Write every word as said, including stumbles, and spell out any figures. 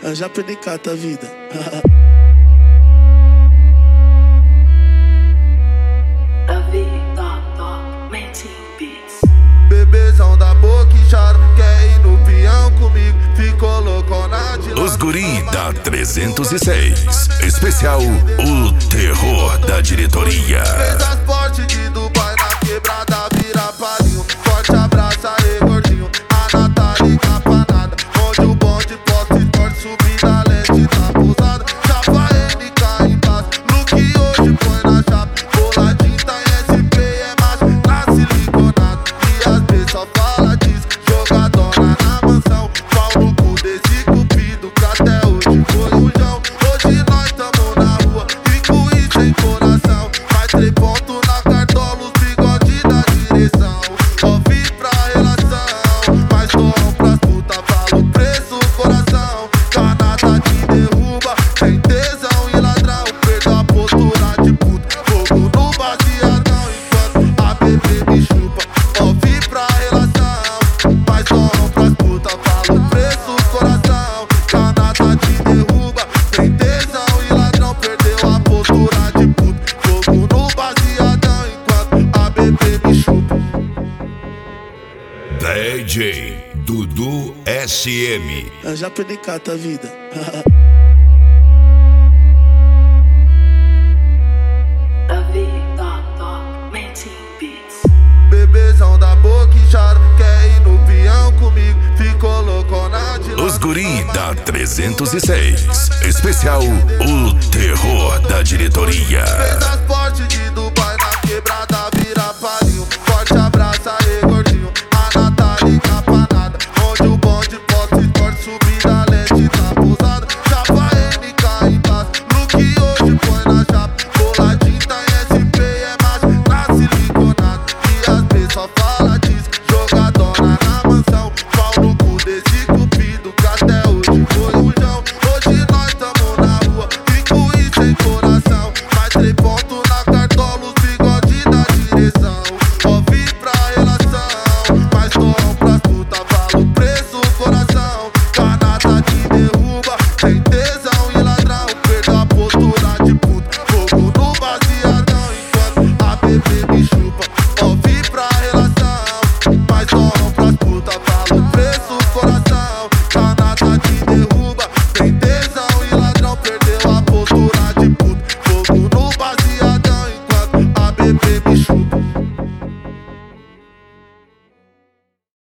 Eu já perdi cata a vida. Bebezão da boca inchada, quer ir no peão comigo, ficou loucona de lado. Os guri da trezentos e seis, especial O Terror da Diretoria. Fez as portes de Dubai na quebrada, vira palinho. Forte abraço aí, gordinho. A Natália capanada, onde o bonde posta esporte, subir na leste da pousada. Chapa M K embaixo, no que hoje põe na chapa. Boladinho tá em S P, é macho, na siliconado. E as B só fala disso, jogadona na mansão. Pau no cu desse cupido, que até hoje foi o João. Hoje nós tamo na rua, rico e sem coração. Mais três pontos na cartola, os bigode da direção. Ouvi pra relação, mas dou pras puta, falo preço, coração. Canada te derruba, tem tesão e ladrão. Perdeu a postura de puta, fogo no baseadão. Enquanto a bebê me chupa, ouvi pra relação, mas dou pras puta, falo preço, coração. Canada te derruba, tem tesão e ladrão. Perdeu a postura de puta, fogo no baseadão. Enquanto a bebê me chupa. D J Dudu S M. Eu já perdi cata a vida. Bebezão da boca inchada, quer ir no peão comigo, ficou loucona de lado. Os guri da trezentos e seis, especial O Terror da Diretoria. Fez as portes de Dubai na quebrada, vira palinho. Forte abraço aí, gordinho. A Natália capanada, onde o bonde posta esporte, subir na leste da pousada. Chapa M K embaixo, no que hoje põe na chapa. Boladinho tá em S P, é macho, na siliconado. E as B só fala